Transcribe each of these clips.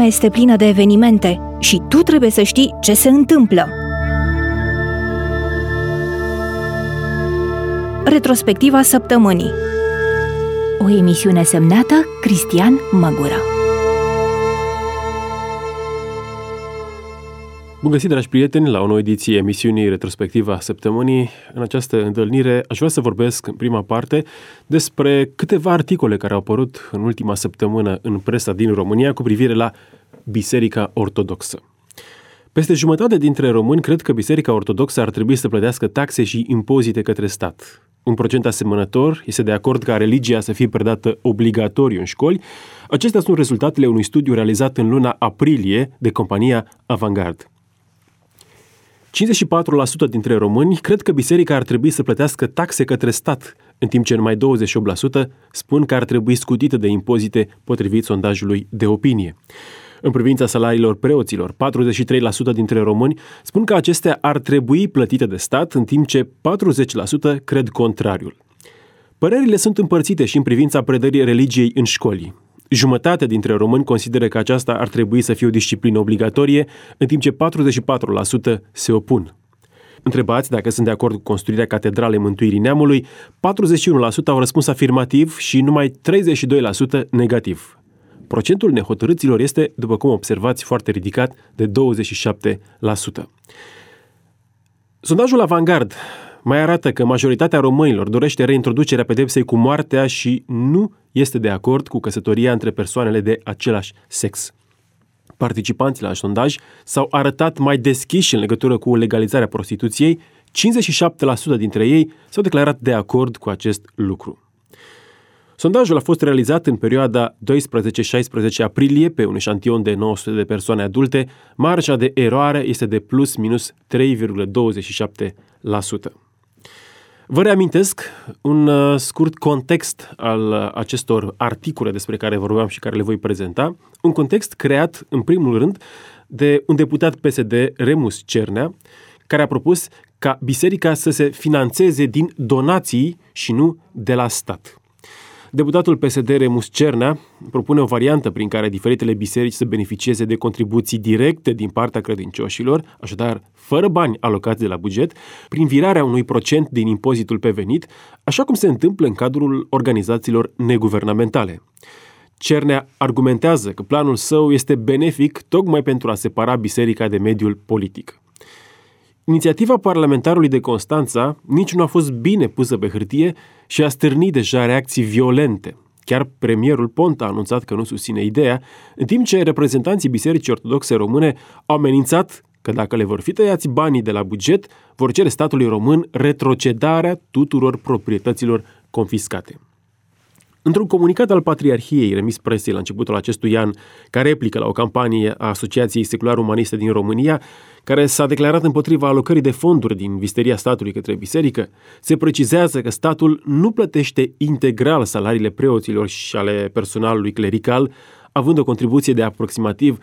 lumea este plină de evenimente și tu trebuie să știi ce se întâmplă. Retrospectiva săptămânii. O emisiune semnată Cristian Măgură. Bun găsit, dragi prieteni, la o nouă ediție emisiunii Retrospectiva săptămânii. În această întâlnire aș vrea să vorbesc în prima parte despre câteva articole care au apărut în ultima săptămână în presa din România cu privire la Biserica Ortodoxă. Peste jumătate dintre români cred că Biserica Ortodoxă ar trebui să plătească taxe și impozite către stat. Un procent asemănător este de acord ca religia să fie predată obligatoriu în școli. Acestea sunt rezultatele unui studiu realizat în luna aprilie de compania Avantgard. 54% dintre români cred că biserica ar trebui să plătească taxe către stat, în timp ce numai 28% spun că ar trebui scutită de impozite, potrivit sondajului de opinie. În privința salariilor preoților, 43% dintre români spun că acestea ar trebui plătite de stat, în timp ce 40% cred contrariul. Părerile sunt împărțite și în privința predării religiei în școli. Jumătate dintre români consideră că aceasta ar trebui să fie o disciplină obligatorie, în timp ce 44% se opun. Întrebați dacă sunt de acord cu construirea Catedralei Mântuirii Neamului, 41% au răspuns afirmativ și numai 32% negativ. Procentul nehotărâților este, după cum observați, foarte ridicat, de 27%. Sondajul Avantgard mai arată că majoritatea românilor dorește reintroducerea pedepsei cu moartea și nu este de acord cu căsătoria între persoanele de același sex. Participanții la sondaj s-au arătat mai deschiși în legătură cu legalizarea prostituției, 57% dintre ei s-au declarat de acord cu acest lucru. Sondajul a fost realizat în perioada 12-16 aprilie pe un eșantion de 900 de persoane adulte. Marja de eroare este de plus minus 3,27%. Vă reamintesc un scurt context al acestor articole despre care vorbeam și care le voi prezenta. Un context creat, în primul rând, de un deputat PSD, Remus Cernea, care a propus ca biserica să se finanțeze din donații și nu de la stat. Deputatul PSD Remus Cernea propune o variantă prin care diferitele biserici să beneficieze de contribuții directe din partea credincioșilor, așadar fără bani alocați de la buget, prin virarea unui procent din impozitul pe venit, așa cum se întâmplă în cadrul organizațiilor neguvernamentale. Cernea argumentează că planul său este benefic tocmai pentru a separa biserica de mediul politic. Inițiativa parlamentarului de Constanța nici nu a fost bine pusă pe hârtie și a stârnit deja reacții violente. Chiar premierul Ponta a anunțat că nu susține ideea, în timp ce reprezentanții Bisericii Ortodoxe Române au amenințat că dacă le vor fi tăiați banii de la buget, vor cere statului român retrocedarea tuturor proprietăților confiscate. Într-un comunicat al Patriarhiei remis presei la începutul acestui an, ca replică la o campanie a Asociației Secular-Umaniste din România, care s-a declarat împotriva alocării de fonduri din visteria statului către biserică, se precizează că statul nu plătește integral salariile preoților și ale personalului clerical, având o contribuție de aproximativ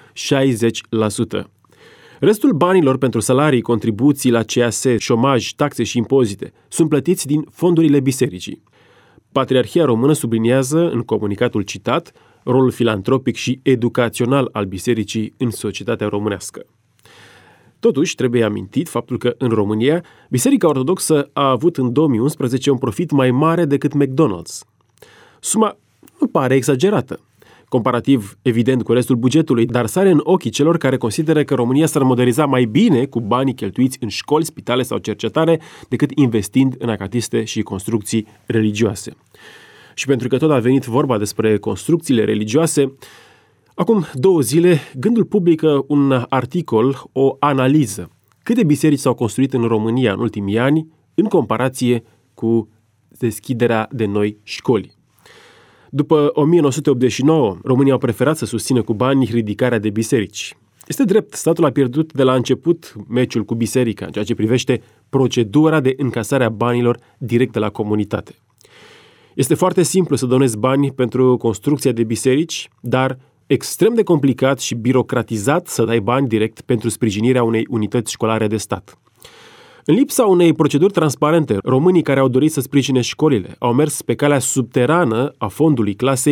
60%. Restul banilor pentru salarii, contribuții la CAS, șomaj, taxe și impozite sunt plătiți din fondurile bisericii. Patriarhia Română subliniază, în comunicatul citat, rolul filantropic și educațional al bisericii în societatea românească. Totuși, trebuie amintit faptul că, în România, Biserica Ortodoxă a avut în 2011 un profit mai mare decât McDonald's. Suma nu pare exagerată, comparativ, evident, cu restul bugetului, dar sare în ochii celor care consideră că România s-ar moderniza mai bine cu banii cheltuiți în școli, spitale sau cercetare decât investind în acatiste și construcții religioase. Și pentru că tot a venit vorba despre construcțiile religioase, acum 2 zile, Gândul publică un articol, o analiză. Câte biserici s-au construit în România în ultimii ani, în comparație cu deschiderea de noi școli. După 1989, România au preferat să susțină cu bani ridicarea de biserici. Este drept, statul a pierdut de la început meciul cu biserica, în ceea ce privește procedura de încasare a banilor direct de la comunitate. Este foarte simplu să donezi bani pentru construcția de biserici, dar extrem de complicat și birocratizat să dai bani direct pentru sprijinirea unei unități școlare de stat. În lipsa unei proceduri transparente, românii care au dorit să sprijine școlile au mers pe calea subterană a fondului clasei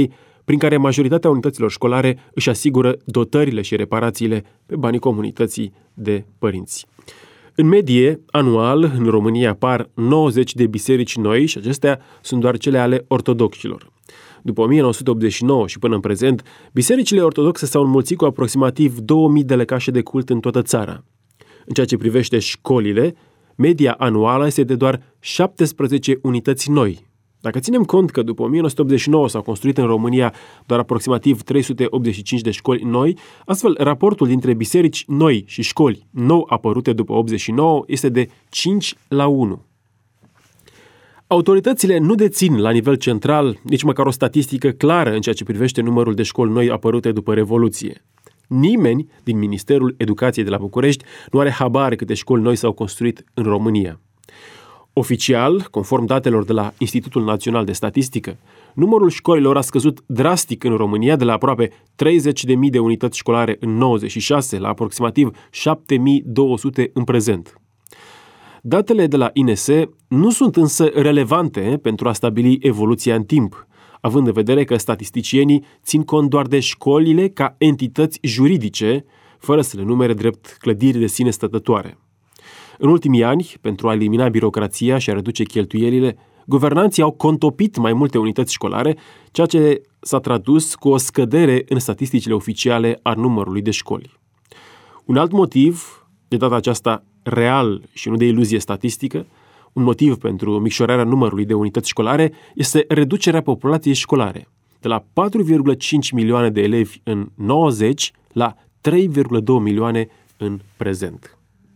prin care majoritatea unităților școlare își asigură dotările și reparațiile pe banii comunității de părinți. În medie, anual, în România apar 90 de biserici noi și acestea sunt doar cele ale ortodoxilor. După 1989 și până în prezent, bisericile ortodoxe s-au înmulțit cu aproximativ 2000 de lăcașe de cult în toată țara. În ceea ce privește școlile, media anuală este de doar 17 unități noi. Dacă ținem cont că după 1989 s-au construit în România doar aproximativ 385 de școli noi, astfel raportul dintre biserici noi și școli nou apărute după 89 este de 5:1. Autoritățile nu dețin la nivel central nici măcar o statistică clară în ceea ce privește numărul de școli noi apărute după Revoluție. Nimeni din Ministerul Educației de la București nu are habar câte școli noi s-au construit în România. Oficial, conform datelor de la Institutul Național de Statistică, numărul școlilor a scăzut drastic în România de la aproape 30.000 de unități școlare în 96 la aproximativ 7.200 în prezent. Datele de la INS nu sunt însă relevante pentru a stabili evoluția în timp, având în vedere că statisticienii țin cont doar de școlile ca entități juridice, fără să le numere drept clădiri de sine stătătoare. În ultimii ani, pentru a elimina birocrația și a reduce cheltuielile, guvernanții au contopit mai multe unități școlare, ceea ce s-a tradus cu o scădere în statisticile oficiale a numărului de școli. Un alt motiv, de data aceasta real și nu de iluzie statistică, un motiv pentru micșorarea numărului de unități școlare este reducerea populației școlare, de la 4,5 milioane de elevi în 90 la 3,2 milioane în prezent.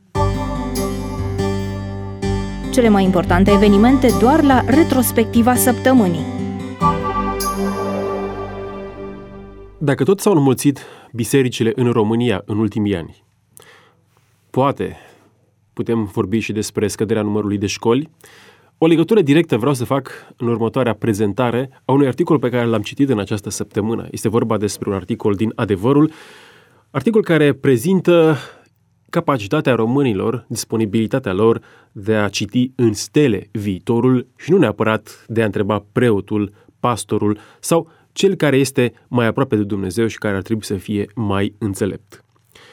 Cele mai importante evenimente doar la retrospectiva săptămânii. Dacă tot s-au înmulțit bisericile în România în ultimii ani, poate putem vorbi și despre scăderea numărului de școli. O legătură directă vreau să fac în următoarea prezentare a unui articol pe care l-am citit în această săptămână. Este vorba despre un articol din Adevărul, articol care prezintă capacitatea românilor, disponibilitatea lor de a citi în stele viitorul și nu neapărat de a întreba preotul, pastorul sau cel care este mai aproape de Dumnezeu și care ar trebui să fie mai înțelept.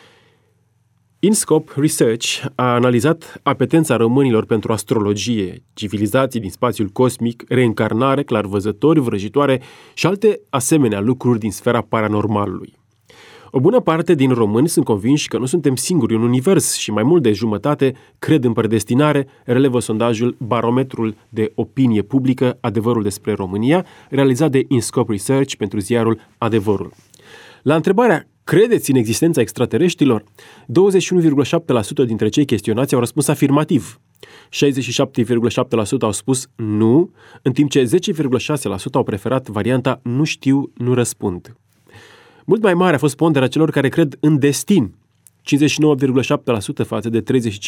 InScope Research a analizat apetența românilor pentru astrologie, civilizații din spațiul cosmic, reîncarnare, clarvăzători, vrăjitoare și alte asemenea lucruri din sfera paranormalului. O bună parte din români sunt convinși că nu suntem singuri în univers și mai mult de jumătate cred în predestinare, relevă sondajul Barometrul de Opinie Publică Adevărul despre România, realizat de InScope Research pentru ziarul Adevărul. La întrebarea credeți în existența extraterestrilor? 21,7% dintre cei chestionați au răspuns afirmativ. 67,7% au spus nu, în timp ce 10,6% au preferat varianta nu știu, nu răspund. Mult mai mare a fost ponderea celor care cred în destin, 59,7% față de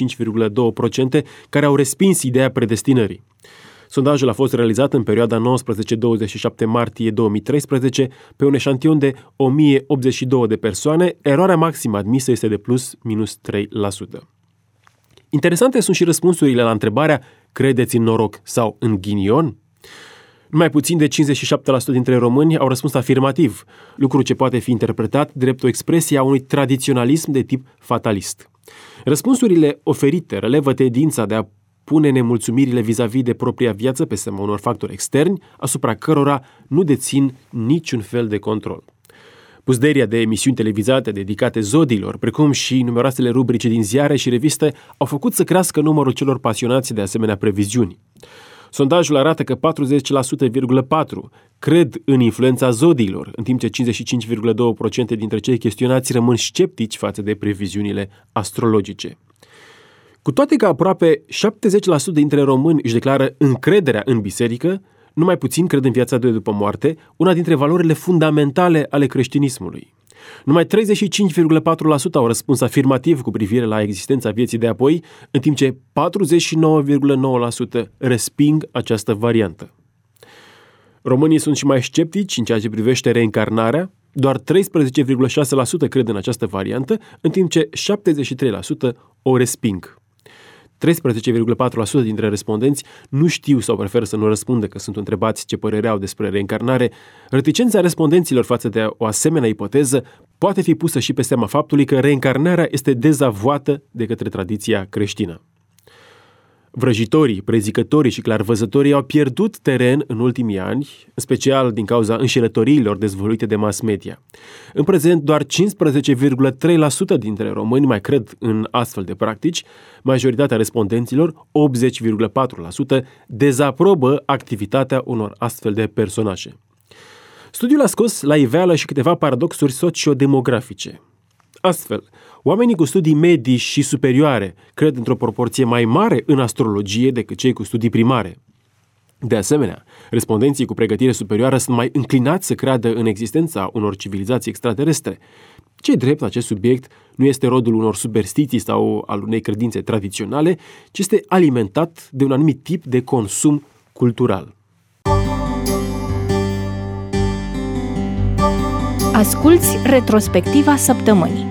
35,2% care au respins ideea predestinării. Sondajul a fost realizat în perioada 19-27 martie 2013 pe un eșantion de 1082 de persoane. Eroarea maximă admisă este de +-3%. Interesante sunt și răspunsurile la întrebarea credeți în noroc sau în ghinion? Numai puțin de 57% dintre români au răspuns afirmativ, lucru ce poate fi interpretat drept o expresie a unui tradiționalism de tip fatalist. Răspunsurile oferite relevă tendința de a pune nemulțumirile vis-a-vis de propria viață pe seama unor factori externi, asupra cărora nu dețin niciun fel de control. Puzderia de emisiuni televizate dedicate zodiilor, precum și numeroasele rubrice din ziare și reviste, au făcut să crească numărul celor pasionați de asemenea previziuni. Sondajul arată că 40,4% cred în influența zodiilor, în timp ce 55,2% dintre cei chestionați rămân sceptici față de previziunile astrologice. Cu toate că aproape 70% dintre români își declară încrederea în biserică, numai puțin cred în viața de după moarte, una dintre valorile fundamentale ale creștinismului. Numai 35,4% au răspuns afirmativ cu privire la existența vieții de apoi, în timp ce 49,9% resping această variantă. Românii sunt și mai sceptici în ceea ce privește reîncarnarea, doar 13,6% cred în această variantă, în timp ce 73% o resping. 13,4% dintre respondenți nu știu sau preferă să nu răspundă că sunt întrebați ce părere au despre reîncarnare. Reticența respondenților față de o asemenea ipoteză poate fi pusă și pe seama faptului că reîncarnarea este dezavoată de către tradiția creștină. Vrăjitorii, prezicătorii și clarvăzătorii au pierdut teren în ultimii ani, în special din cauza înșelătoriilor dezvăluite de mass media. În prezent, doar 15,3% dintre români mai cred în astfel de practici, majoritatea respondenților, 80,4%, dezaprobă activitatea unor astfel de personaje. Studiul a scos la iveală și câteva paradoxuri sociodemografice. Astfel, oamenii cu studii medii și superioare cred într-o proporție mai mare în astrologie decât cei cu studii primare. De asemenea, respondenții cu pregătire superioară sunt mai înclinați să creadă în existența unor civilizații extraterestre. Ce-i drept, acest subiect nu este rodul unor superstiții sau al unei credințe tradiționale, ci este alimentat de un anumit tip de consum cultural. Asculți retrospectiva săptămânii.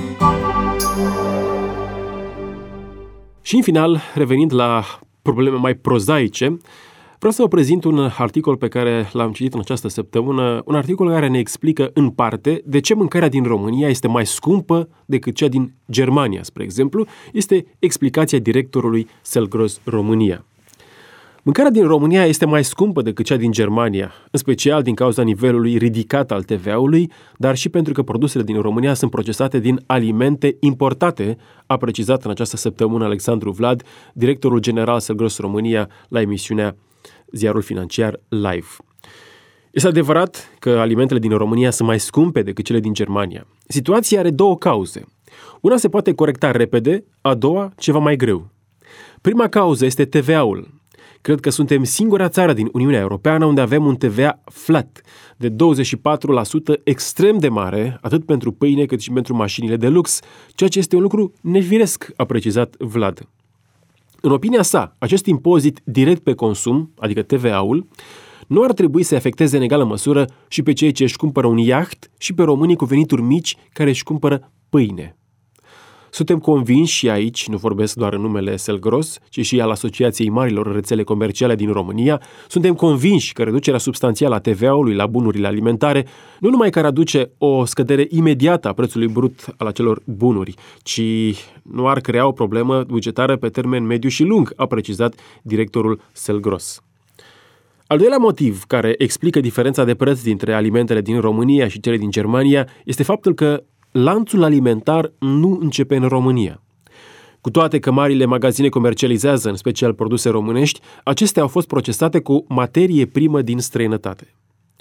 Și în final, revenind la probleme mai prozaice, vreau să vă prezint un articol pe care l-am citit în această săptămână, un articol care ne explică în parte de ce mâncarea din România este mai scumpă decât cea din Germania, spre exemplu. Este explicația directorului Selgros România. Mâncarea din România este mai scumpă decât cea din Germania, în special din cauza nivelului ridicat al TVA-ului, dar și pentru că produsele din România sunt procesate din alimente importate, a precizat în această săptămână Alexandru Vlad, directorul general Selgros România, la emisiunea Ziarul Financiar Live. Este adevărat că alimentele din România sunt mai scumpe decât cele din Germania. Situația are două cauze. Una se poate corecta repede, a doua ceva mai greu. Prima cauză este TVA-ul. Cred că suntem singura țară din Uniunea Europeană unde avem un TVA flat de 24%, extrem de mare, atât pentru pâine cât și pentru mașinile de lux, ceea ce este un lucru nefiresc, a precizat Vlad. În opinia sa, acest impozit direct pe consum, adică TVA-ul, nu ar trebui să afecteze în egală măsură și pe cei ce își cumpără un iaht și pe românii cu venituri mici care își cumpără pâine. Suntem convinși și aici, nu vorbesc doar în numele Selgros, ci și al Asociației Marilor Rețele Comerciale din România, suntem convinși că reducerea substanțială a TVA-ului la bunurile alimentare nu numai că ar aduce o scădere imediată a prețului brut al acelor bunuri, ci nu ar crea o problemă bugetară pe termen mediu și lung, a precizat directorul Selgros. Al doilea motiv care explică diferența de preț dintre alimentele din România și cele din Germania este faptul că lanțul alimentar nu începe în România. Cu toate că marile magazine comercializează în special produse românești, acestea au fost procesate cu materie primă din străinătate.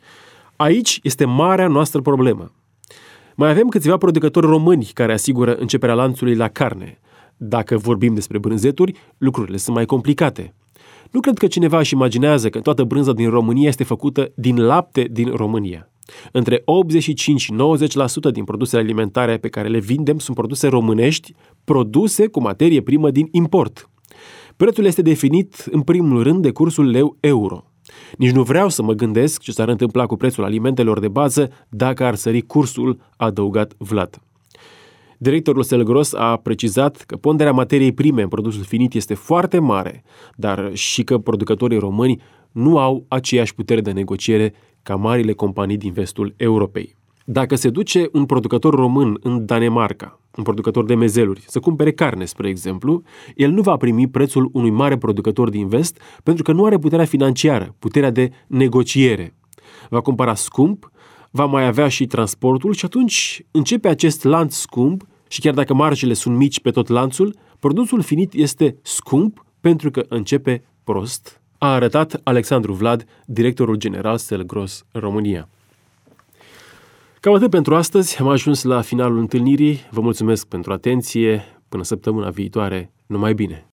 Aici este marea noastră problemă. Mai avem câțiva producători români care asigură începerea lanțului la carne. Dacă vorbim despre brânzeturi, lucrurile sunt mai complicate. Nu cred că cineva își imaginează că toată brânza din România este făcută din lapte din România. Între 85 și 90% din produsele alimentare pe care le vindem sunt produse românești, produse cu materie primă din import. Prețul este definit în primul rând de cursul leu-euro. Nici nu vreau să mă gândesc ce s-ar întâmpla cu prețul alimentelor de bază dacă ar sări cursul, a adăugat Vlad. Directorul Selgros a precizat că ponderea materiei prime în produsul finit este foarte mare, dar și că producătorii români nu au aceeași putere de negociere ca marile companii din vestul Europei. Dacă se duce un producător român în Danemarca, un producător de mezeluri, să cumpere carne, spre exemplu, el nu va primi prețul unui mare producător din vest pentru că nu are puterea financiară, puterea de negociere. Va cumpăra scump, va mai avea și transportul și atunci începe acest lanț scump și chiar dacă marjele sunt mici pe tot lanțul, produsul finit este scump pentru că începe prost, a arătat Alexandru Vlad, directorul general Selgros România. Cam atât pentru astăzi, am ajuns la finalul întâlnirii. Vă mulțumesc pentru atenție. Până săptămâna viitoare, numai bine!